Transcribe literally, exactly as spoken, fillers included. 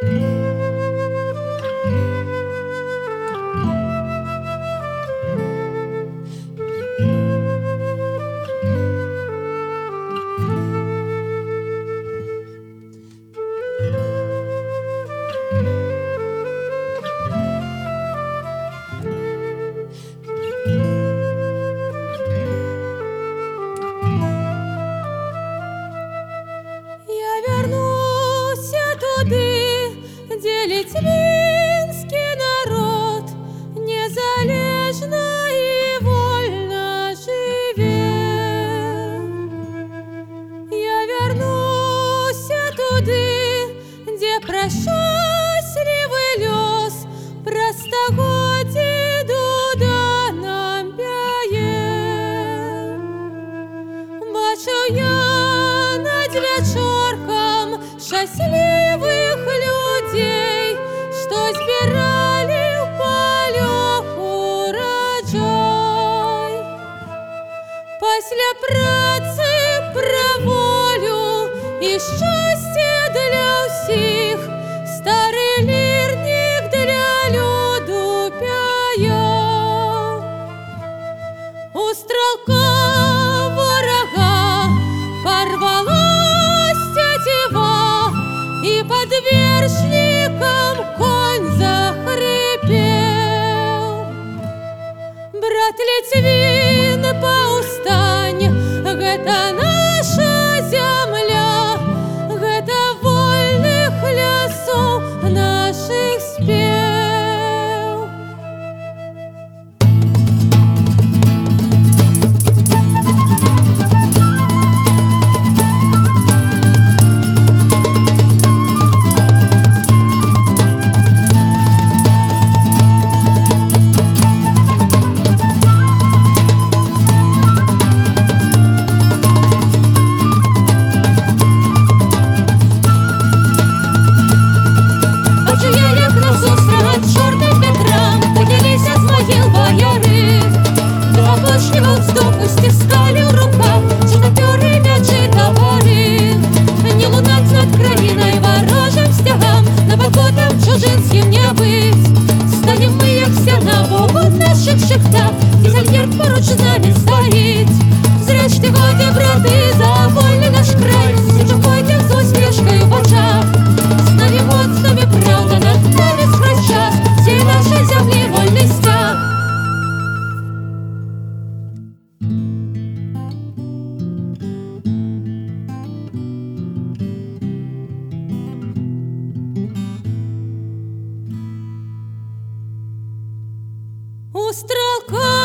Литвинский народ незалежно и вольно живе. Я вернусь туды, где про счастливый лёс простогоді дуда нам пяе. Бачу я над вечорком щасливых людей, что збирали в полях урожай. Пасля працы пра волю и счастье для всех старый лирник для люду пяе. У стрелка ворога порвалась тетива, и под вершником конь захрипел. Брат Литвин, паўстань, гэта наша земля, гэта вольных лясоў наших спеў. Чужинським не быть, станем мы, як все на вогу наших шахтах, і зальєр поруч з нами стоїть. Зрештою, годі, брати, за вольний наш край, січу пойдем з усмішкою в очах. З нами год, з нами правда, над нами скрозь час, всій нашій землі вольний стяг. У стрелка